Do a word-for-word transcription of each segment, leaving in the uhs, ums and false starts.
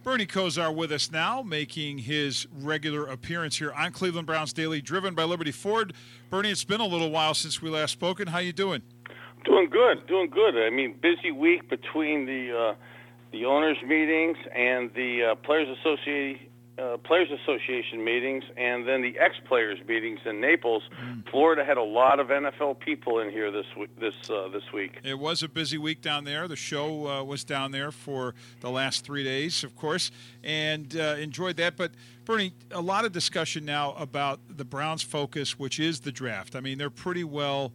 Bernie Kosar with us now, making his regular appearance here on Cleveland Browns Daily, driven by Liberty Ford. Bernie, it's been a little while since we last spoken. How you doing? Doing good, doing good. I mean, busy week between the uh, the owners' meetings and the uh, players association uh, players association meetings, and then the ex-players meetings in Naples. Mm. Florida had a lot of N F L people in here this week, this uh, this week. It was a busy week down there. The show uh, was down there for the last three days, of course, and uh, enjoyed that. But Bernie, a lot of discussion now about the Browns' focus, which is the draft. I mean, they're pretty well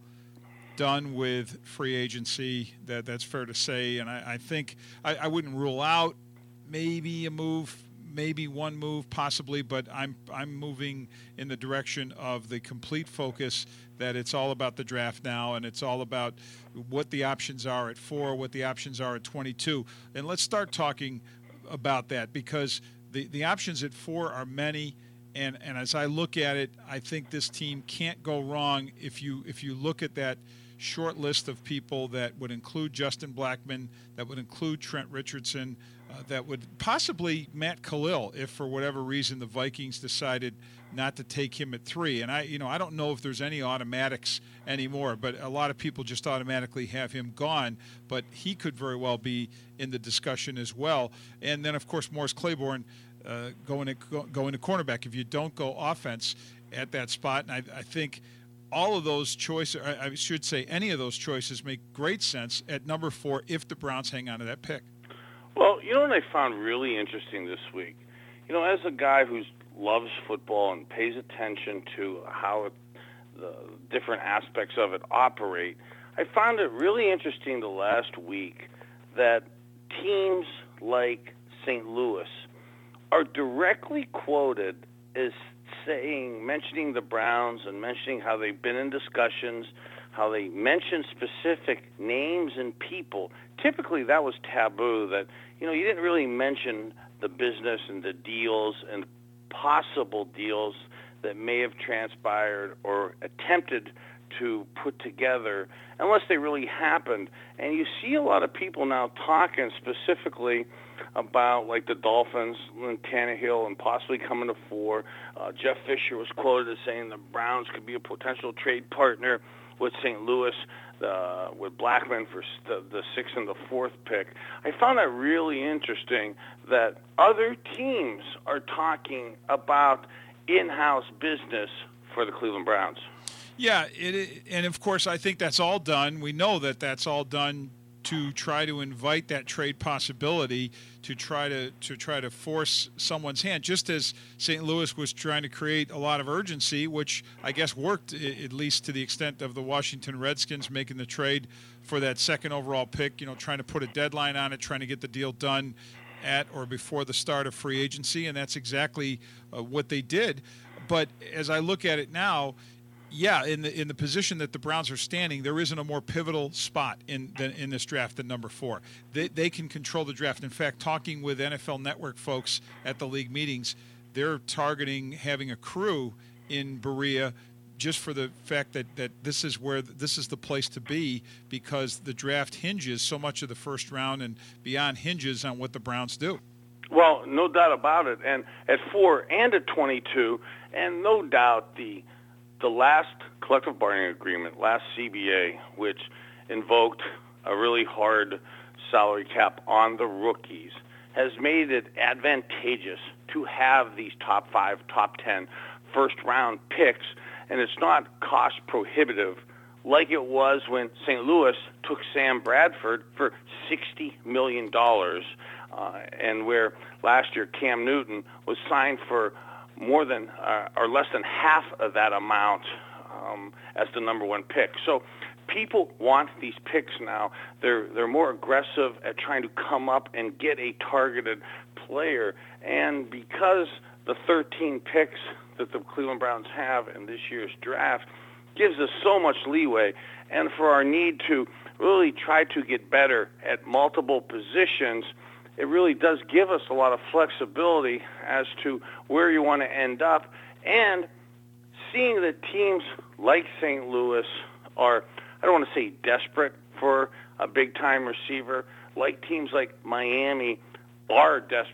done with free agency. That that's fair to say, and I, I think I, I wouldn't rule out maybe a move. Maybe one move, possibly, but I'm I'm moving in the direction of the complete focus that it's all about the draft now, and it's all about what the options are at four, what the options are at twenty-two. And let's start talking about that, because the, the options at four are many, and, and as I look at it, I think this team can't go wrong if you if you look at that short list of people that would include Justin Blackmon, that would include Trent Richardson, uh, that would possibly Matt Khalil if for whatever reason the Vikings decided not to take him at three. And I, you know, I don't know if there's any automatics anymore, but a lot of people just automatically have him gone. But he could very well be in the discussion as well. And then of course Morris Claiborne uh, going to going to cornerback if you don't go offense at that spot. And I, I think. All of those choices, I should say any of those choices, make great sense at number four if the Browns hang on to that pick. Well, you know what I found really interesting this week? You know, as a guy who loves football and pays attention to how it, the different aspects of it operate, I found it really interesting the last week that teams like Saint Louis are directly quoted as saying, mentioning the Browns and mentioning how they've been in discussions, how they mention specific names and people. Typically that was taboo, that, you know, you didn't really mention the business and the deals and possible deals that may have transpired or attempted to put together unless they really happened. And you see a lot of people now talking specifically about, like, the Dolphins and Tannehill and possibly coming to four. Uh, Jeff Fisher was quoted as saying the Browns could be a potential trade partner with Saint Louis, uh, with Blackmon for the, the sixth and the fourth pick. I found that really interesting that other teams are talking about in-house business for the Cleveland Browns. Yeah, it, and of course I think that's all done. We know that that's all done to try to invite that trade possibility, to try to to try to force someone's hand, just as Saint Louis was trying to create a lot of urgency, which I guess worked at least to the extent of the Washington Redskins making the trade for that second overall pick, you know, trying to put a deadline on it, trying to get the deal done at or before the start of free agency, and that's exactly uh, what they did. But as I look at it now, yeah, in the in the position that the Browns are standing, there isn't a more pivotal spot in than in this draft than number four. They they can control the draft. In fact, talking with N F L Network folks at the league meetings, they're targeting having a crew in Berea just for the fact that, that this is where this is the place to be, because the draft hinges, so much of the first round and beyond hinges on what the Browns do. Well, no doubt about it. And at four and at twenty-two, and no doubt the The last collective bargaining agreement, last C B A, which invoked a really hard salary cap on the rookies, has made it advantageous to have these top five, top ten first-round picks, and it's not cost prohibitive like it was when Saint Louis took Sam Bradford for sixty million dollars, uh, and where last year Cam Newton was signed for more than uh, or less than half of that amount um, as the number one pick. So people want these picks now. They're they're more aggressive at trying to come up and get a targeted player. And because the thirteen picks that the Cleveland Browns have in this year's draft gives us so much leeway, and for our need to really try to get better at multiple positions, it really does give us a lot of flexibility as to where you want to end up. And seeing that teams like Saint Louis are, I don't want to say desperate for a big-time receiver, like teams like Miami are desperate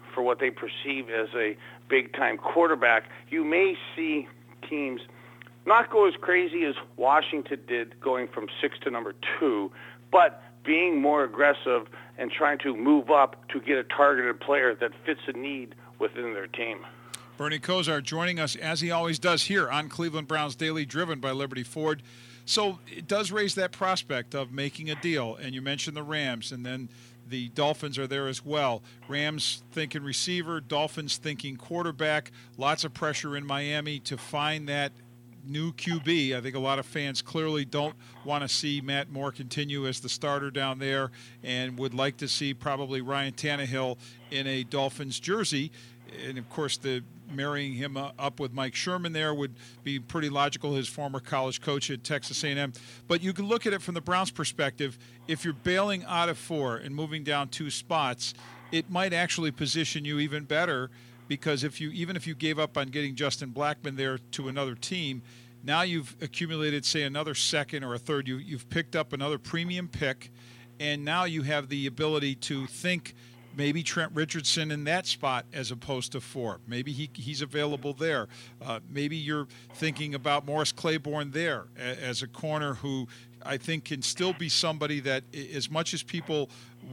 for what they perceive as a big-time quarterback, you may see teams not go as crazy as Washington did, going from six to number two, but being more aggressive and trying to move up to get a targeted player that fits a need within their team. Bernie Kosar joining us, as he always does, here on Cleveland Browns Daily, driven by Liberty Ford. So it does raise that prospect of making a deal, and you mentioned the Rams, and then the Dolphins are there as well. Rams thinking receiver, Dolphins thinking quarterback. Lots of pressure in Miami to find that new Q B. I think a lot of fans clearly don't want to see Matt Moore continue as the starter down there and would like to see probably Ryan Tannehill in a Dolphins jersey. And, of course, the marrying him up with Mike Sherman there would be pretty logical, his former college coach at Texas A and M. But you can look at it from the Browns' perspective. If you're bailing out of four and moving down two spots, it might actually position you even better, because if you even if you gave up on getting Justin Blackmon there to another team, now you've accumulated, say, another second or a third. You, you've picked up another premium pick, and now you have the ability to think maybe Trent Richardson in that spot as opposed to four. Maybe he he's available there. Uh, maybe you're thinking about Morris Claiborne there as a corner who I think can still be somebody that, as much as people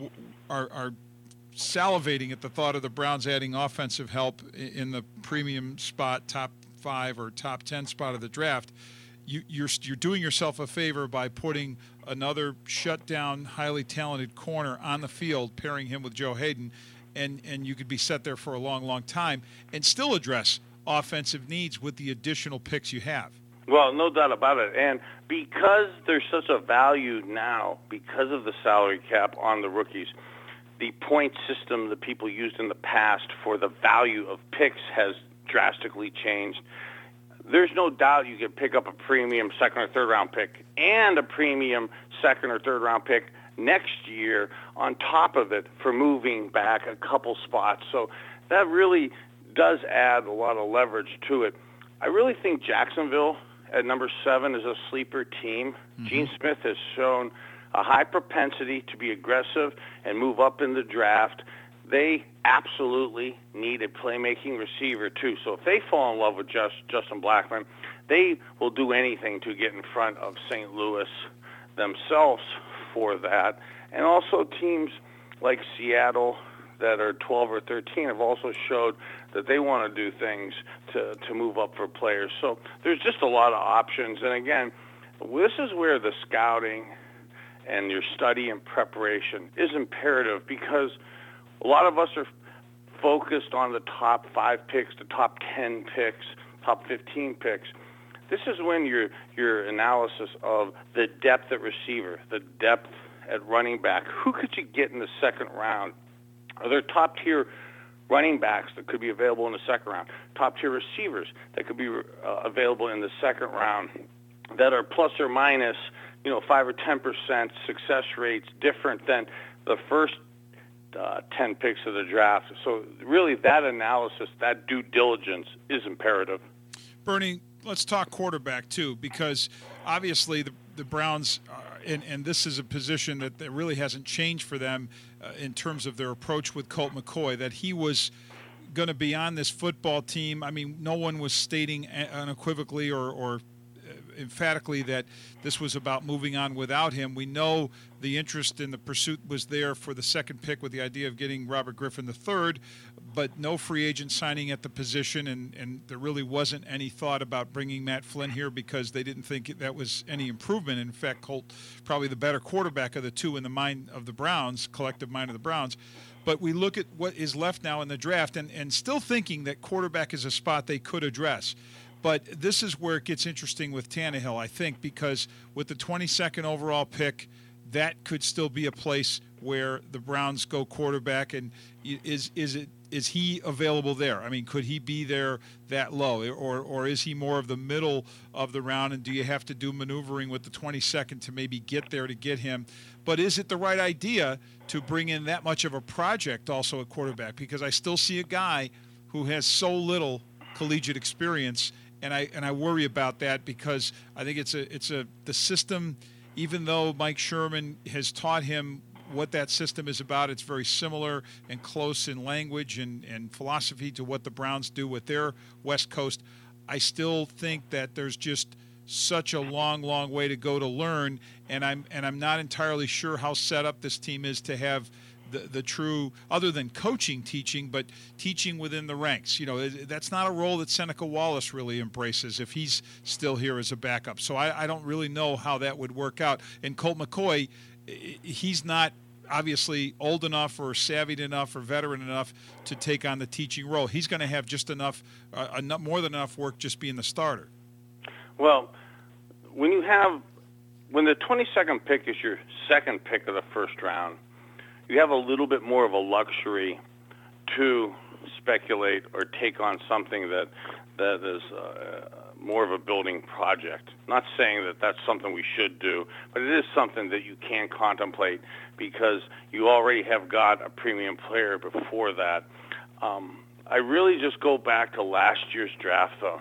are, are salivating at the thought of the Browns adding offensive help in the premium spot, top five or top ten spot of the draft, you, you're you're doing yourself a favor by putting another shutdown, highly talented corner on the field, pairing him with Joe Hayden, and, and you could be set there for a long, long time and still address offensive needs with the additional picks you have. Well, no doubt about it. And because there's such a value now, because of the salary cap on the rookies, the point system that people used in the past for the value of picks has drastically changed. There's no doubt you could pick up a premium second or third round pick and a premium second or third round pick next year on top of it for moving back a couple spots. So that really does add a lot of leverage to it. I really think Jacksonville at number seven is a sleeper team. Mm-hmm. Gene Smith has shown a high propensity to be aggressive and move up in the draft. They absolutely need a playmaking receiver, too. So if they fall in love with just, Justin Blackmon, they will do anything to get in front of Saint Louis themselves for that. And also teams like Seattle that are twelve or thirteen have also showed that they want to do things to, to move up for players. So there's just a lot of options. And, again, this is where the scouting and your study and preparation is imperative, because a lot of us are focused on the top five picks, the top ten picks, top fifteen picks. This is when your your analysis of the depth at receiver, the depth at running back, who could you get in the second round? Are there top-tier running backs that could be available in the second round? Top-tier receivers that could be uh, available in the second round that are plus or minus, you know, five or ten percent success rates different than the first Uh, ten picks of the draft. So really that analysis, that due diligence is imperative. Bernie, let's talk quarterback too, because obviously the, the Browns, are, and, and this is a position that, that really hasn't changed for them uh, in terms of their approach with Colt McCoy, that he was going to be on this football team. I mean, no one was stating unequivocally or, or emphatically that this was about moving on without him. We know the interest in the pursuit was there for the second pick with the idea of getting Robert Griffin the third, but no free agent signing at the position, and, and there really wasn't any thought about bringing Matt Flynn here because they didn't think that was any improvement. In fact, Colt probably the better quarterback of the two in the mind of the Browns, collective mind of the Browns. But we look at what is left now in the draft and, and still thinking that quarterback is a spot they could address. But this is where it gets interesting with Tannehill, I think, because with the twenty-second overall pick, that could still be a place where the Browns go quarterback. And is is it is he available there? I mean, could he be there that low, or or is he more of the middle of the round? And do you have to do maneuvering with the twenty-second to maybe get there to get him? But is it the right idea to bring in that much of a project also at quarterback? Because I still see a guy who has so little collegiate experience. And I and I worry about that because I think it's a it's a the system, even though Mike Sherman has taught him what that system is about. It's very similar and close in language and, and philosophy to what the Browns do with their West Coast. I still think that there's just such a long, long way to go to learn, and I'm and I'm not entirely sure how set up this team is to have the, the true, other than coaching, teaching, but teaching within the ranks. You know, that's not a role that Seneca Wallace really embraces if he's still here as a backup. So I, I don't really know how that would work out. And Colt McCoy, he's not obviously old enough or savvied enough or veteran enough to take on the teaching role. He's going to have just enough, uh, enough, more than enough work just being the starter. Well, when you have, when the twenty-second pick is your second pick of the first round, you have a little bit more of a luxury to speculate or take on something that that is uh, more of a building project. Not saying that that's something we should do, but it is something that you can contemplate because you already have got a premium player before that. Um, I really just go back to last year's draft, though.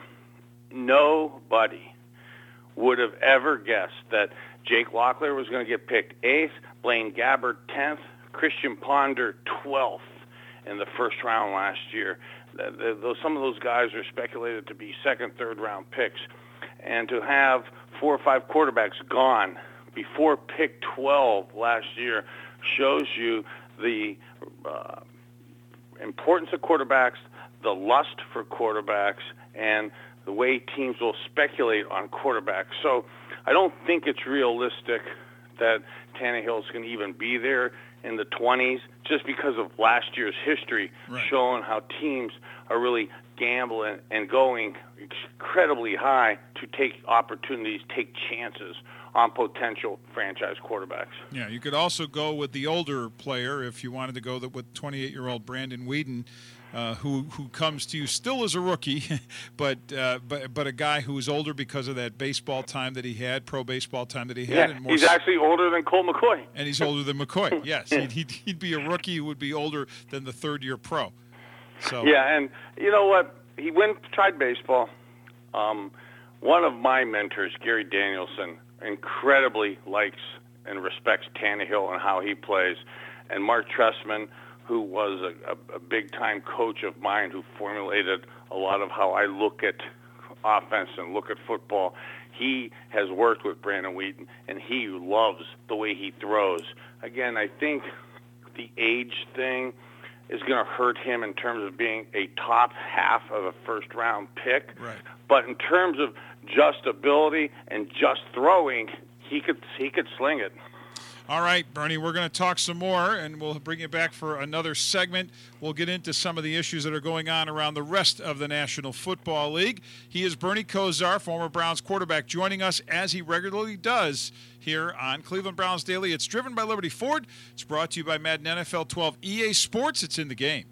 Nobody would have ever guessed that Jake Locklear was going to get picked eighth, Blaine Gabbert tenth, Christian Ponder twelfth in the first round last year. The, the, those, some of those guys are speculated to be second, third round picks. And to have four or five quarterbacks gone before pick twelve last year shows you the uh, importance of quarterbacks, the lust for quarterbacks, and the way teams will speculate on quarterbacks. So I don't think it's realistic that Tannehill's going to even be there in the twenties just because of last year's history, right, showing how teams are really gambling and going incredibly high to take opportunities, take chances on potential franchise quarterbacks. Yeah, you could also go with the older player if you wanted to go with twenty-eight-year-old Brandon Weeden, uh, who who comes to you still as a rookie, but uh, but but a guy who is older because of that baseball time that he had, pro baseball time that he had. Yeah, and more he's actually older than Colt McCoy. And he's older than McCoy. Yes, he'd, he'd he'd be a rookie who would be older than the third-year pro. So yeah, and you know what? He went tried baseball. Um, one of my mentors, Gary Danielson, incredibly likes and respects Tannehill and how he plays. And Mark Trestman, who was a, a, a big-time coach of mine who formulated a lot of how I look at offense and look at football, he has worked with Brandon Weeden, and he loves the way he throws. Again, I think the age thing is going to hurt him in terms of being a top half of a first-round pick. Right. But in terms of just ability and just throwing, he could he could sling it. All right, Bernie, we're going to talk some more, and we'll bring you back for another segment. We'll get into some of the issues that are going on around the rest of the National Football League. He is Bernie Kosar, former Browns quarterback, joining us as he regularly does here on Cleveland Browns Daily. It's driven by Liberty Ford. It's brought to you by Madden N F L twelve E A Sports. It's in the game.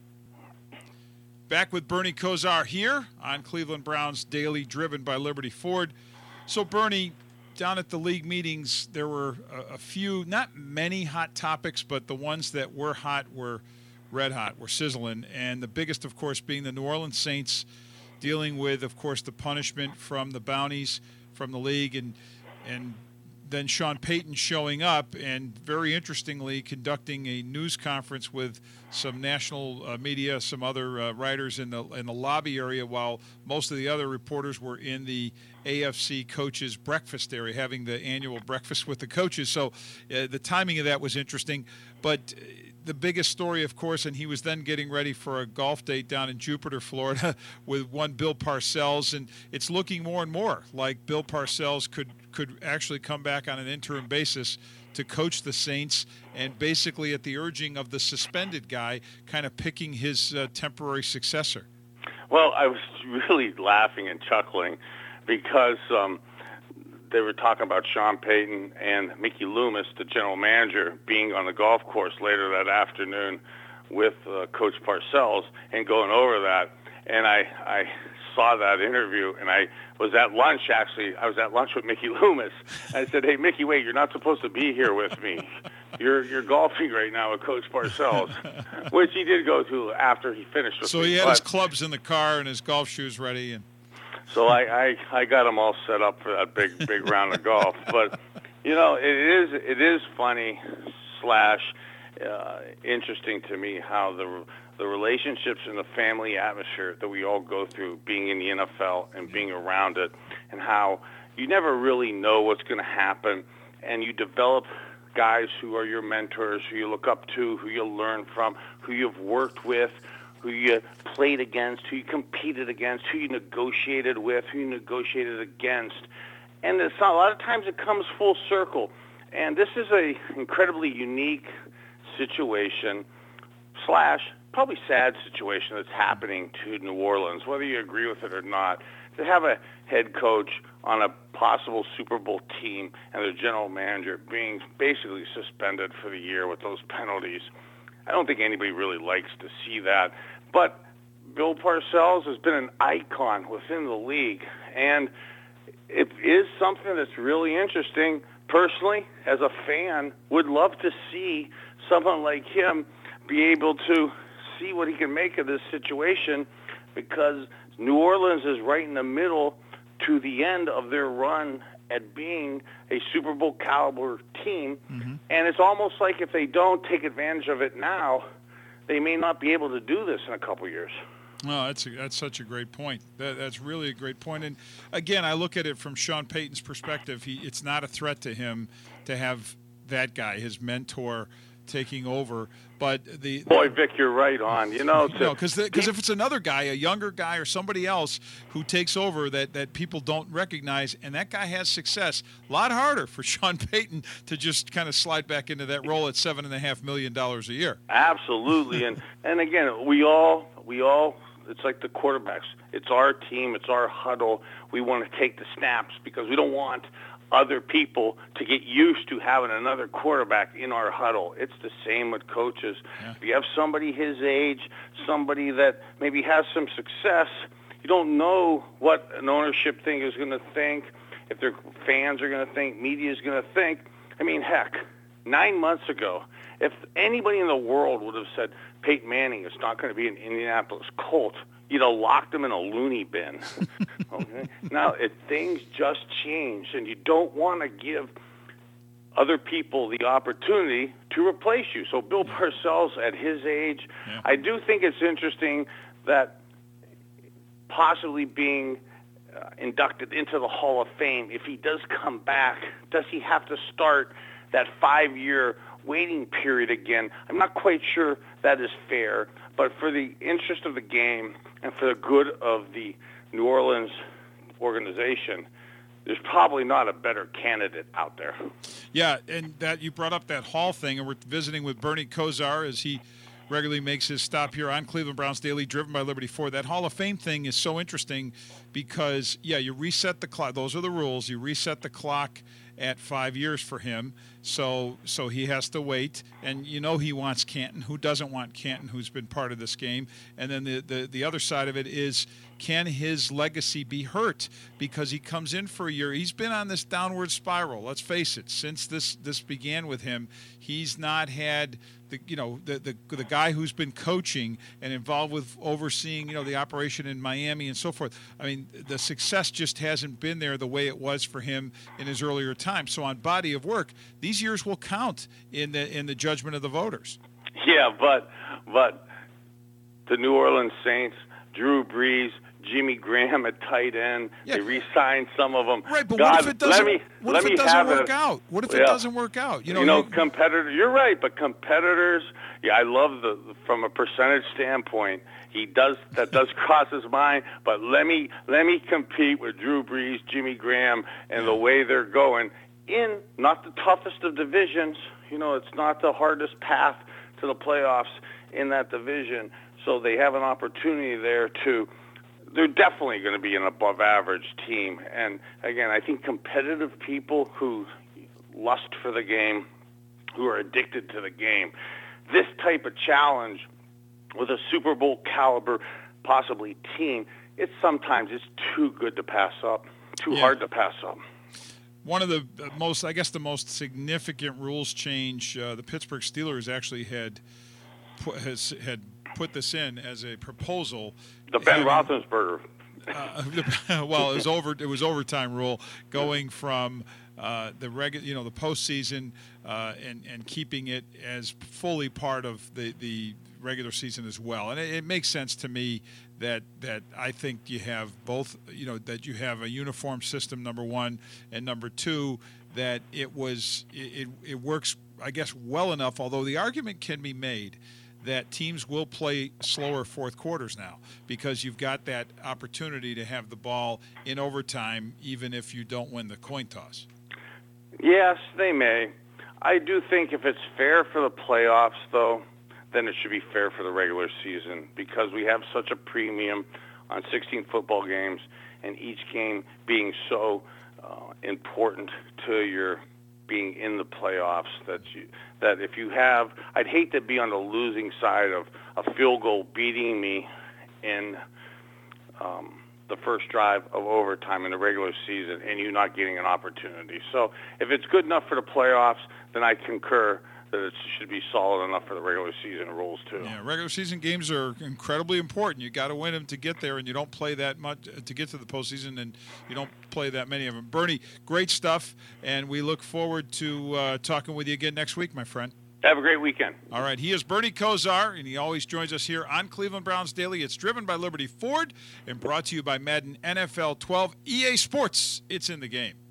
Back with Bernie Kosar here on Cleveland Browns Daily, driven by Liberty Ford. So, Bernie, down at the league meetings, there were a, a few, not many hot topics, but the ones that were hot were red hot, were sizzling. And the biggest, of course, being the New Orleans Saints dealing with, of course, the punishment from the bounties from the league, and and then Sean Payton showing up and, very interestingly, conducting a news conference with some national uh, media, some other uh, writers in the in the lobby area, while most of the other reporters were in the A F C coaches breakfast area, having the annual breakfast with the coaches. So uh, the timing of that was interesting. But uh, the biggest story, of course, and he was then getting ready for a golf date down in Jupiter, Florida, with one Bill Parcells, and it's looking more and more like Bill Parcells could could actually come back on an interim basis to coach the Saints, and basically at the urging of the suspended guy, kind of picking his uh, temporary successor. Well, I was really laughing and chuckling because um, they were talking about Sean Payton and Mickey Loomis, the general manager, being on the golf course later that afternoon with uh, Coach Parcells and going over that. And I, I saw that interview, and I was at lunch, actually. I was at lunch with Mickey Loomis. I said, hey, Mickey, wait, you're not supposed to be here with me. You're you're golfing right now with Coach Parcells, which he did go to after he finished with so me. So he had but, his clubs in the car and his golf shoes ready. and. So I, I, I got him all set up for that big big round of golf. But, you know, it is it is funny slash uh, interesting to me how the the relationships and the family atmosphere that we all go through being in the N F L and being around it, and how you never really know what's going to happen, and you develop guys who are your mentors, who you look up to, who you learn from, who you've worked with, who you played against, who you competed against, who you negotiated with, who you negotiated against. And it's not, a lot of times it comes full circle. And this is a incredibly unique situation slash probably sad situation that's happening to New Orleans, whether you agree with it or not. To have a head coach on a possible Super Bowl team and their general manager being basically suspended for the year with those penalties, I don't think anybody really likes to see that. But Bill Parcells has been an icon within the league, and it is something that's really interesting. Personally, as a fan, would love to see someone like him be able to see what he can make of this situation, because New Orleans is right in the middle to the end of their run at being a Super Bowl caliber team, mm-hmm. and it's almost like if they don't take advantage of it now, they may not be able to do this in a couple years. No, that's a, that's such a great point. That, that's really a great point. And again, I look at it from Sean Payton's perspective. He, it's not a threat to him to have that guy, his mentor, taking over. But the boy, Vic, you're right on. You know, because no, because if it's another guy, a younger guy, or somebody else who takes over that that people don't recognize, and that guy has success, a lot harder for Sean Payton to just kind of slide back into that role at seven and a half million dollars a year. Absolutely, and and again, we all we all. It's like the quarterbacks. It's our team. It's our huddle. We want to take the snaps because we don't want other people to get used to having another quarterback in our huddle. It's the same with coaches. Yeah. If you have somebody his age, somebody that maybe has some success, you don't know what an ownership thing is going to think, if their fans are going to think, media is going to think. I mean, heck, nine months ago, if anybody in the world would have said Peyton Manning is not going to be an Indianapolis Colt, you'd have locked him in a loony bin. Okay? Now, if things just change, and you don't want to give other people the opportunity to replace you. So Bill Parcells, at his age, yeah. I do think it's interesting that possibly being uh, inducted into the Hall of Fame, if he does come back, does he have to start that five-year waiting period again? I'm not quite sure that is fair, but for the interest of the game and for the good of the New Orleans organization, there's probably not a better candidate out there. Yeah, and that you brought up that Hall thing, and we're visiting with Bernie Kosar as he regularly makes his stop here on Cleveland Browns Daily, driven by Liberty Ford. That Hall of Fame thing is so interesting because, yeah, you reset the clock. Those are the rules. You reset the clock at five years for him, so so he has to wait. And you know he wants Canton. Who doesn't want Canton, who's been part of this game? And then the, the, the other side of it is, can his legacy be hurt because he comes in for a year? He's been on this downward spiral, let's face it, since this, this began with him. He's not had the you know the, the the guy who's been coaching and involved with overseeing you know the operation in Miami and so forth. I mean, the success just hasn't been there the way it was for him in his earlier time. So on body of work, these years will count in the in the judgment of the voters. Yeah, but but the New Orleans Saints, Drew Brees, Jimmy Graham at tight end. Yeah. They re-signed some of them. Right, but God, what if it doesn't, me, what if it doesn't work a, out? What if yeah. it doesn't work out? You know, you know competitors, you're right, but competitors, yeah, I love the, from a percentage standpoint, he does, that does cross his mind, but let me, let me compete with Drew Brees, Jimmy Graham, and yeah. the way they're going in not the toughest of divisions. You know, it's not the hardest path to the playoffs in that division, so they have an opportunity there to, they're definitely going to be an above-average team. And, again, I think competitive people who lust for the game, who are addicted to the game, this type of challenge with a Super Bowl caliber, possibly team, it's sometimes it's too good to pass up, too yeah. hard to pass up. One of the most, I guess the most significant rules change, uh, the Pittsburgh Steelers actually had put, has, had put this in as a proposal. The Ben having, Roethlisberger. Uh, well, it was over. It was overtime rule going from uh, the regu- you know, the postseason uh, and and keeping it as fully part of the the regular season as well. And it, it makes sense to me that that I think you have both, you know, that you have a uniform system, number one, and number two, that it was it, it works, I guess, well enough, although the argument can be made that teams will play slower fourth quarters now because you've got that opportunity to have the ball in overtime even if you don't win the coin toss. Yes, they may. I do think if it's fair for the playoffs, though, then it should be fair for the regular season because we have such a premium on sixteen football games and each game being so uh, important to your being in the playoffs that you that if you have, I'd hate to be on the losing side of a field goal beating me in um, the first drive of overtime in the regular season and you not getting an opportunity. So if it's good enough for the playoffs, then I concur that it should be solid enough for the regular season rules too. Yeah, regular season games are incredibly important. You got to win them to get there, and you don't play that much to get to the postseason, and you don't play that many of them. Bernie, great stuff, and we look forward to uh, talking with you again next week, my friend. Have a great weekend. All right, he is Bernie Kosar, and he always joins us here on Cleveland Browns Daily. It's driven by Liberty Ford and brought to you by Madden N F L twelve. E A Sports, it's in the game.